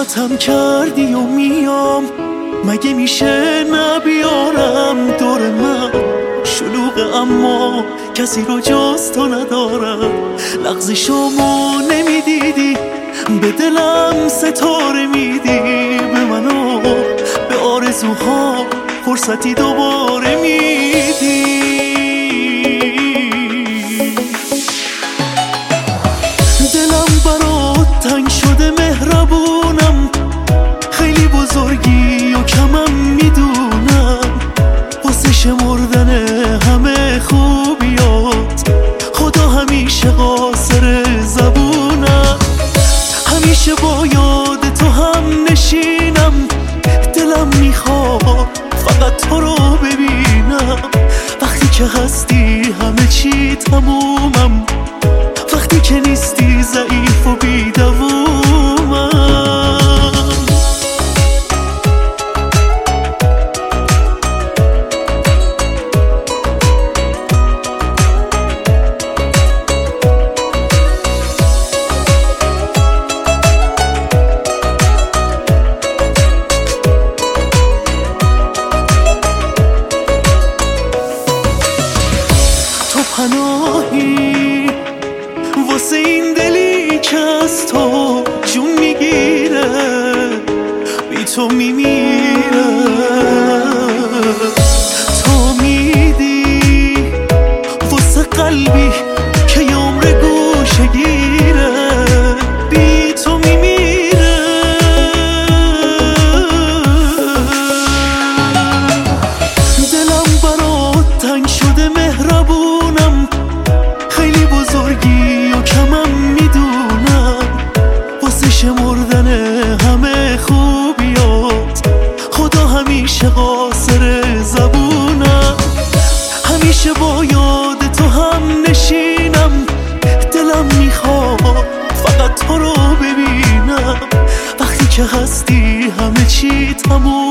پرتم کردی و میام، مگه میشه نبیارم دور من؟ شلوغه اما کسی رو جز تو ندارم. لغزشمو نمیدیدی، به دلم ستاره میدی، به منو به آرزوها فرصتی دوباره میدی. دلم برات تنگ شده مهربونم، خیلی بزرگی و کمم میدونم، واسه شمردن همه خوبیات خدا همیشه قاصر زبونم. همیشه با یاد تو هم نشینم، دلم میخواد فقط تو رو ببینم. وقتی که هستی همه چی تمومم، وقتی که نیستی ضعیف و بی‌دوامم. تو پناهی واسه این دلی که از تو جون میگیره، بی تو میمیره. تو میدی واسه قلبی که یه عمر گوشه گیره، بی تو میمیره. دلم برات تنگ شده مهربونم، خیلی بزرگی و کمم میدونم، واسه شمردن همه خوبیات خدا همیشه قاصر زبونم. همیشه با یاد تو هم نشینم، دلم میخواد فقط تو رو ببینم. وقتی که هستی همه چی تموم،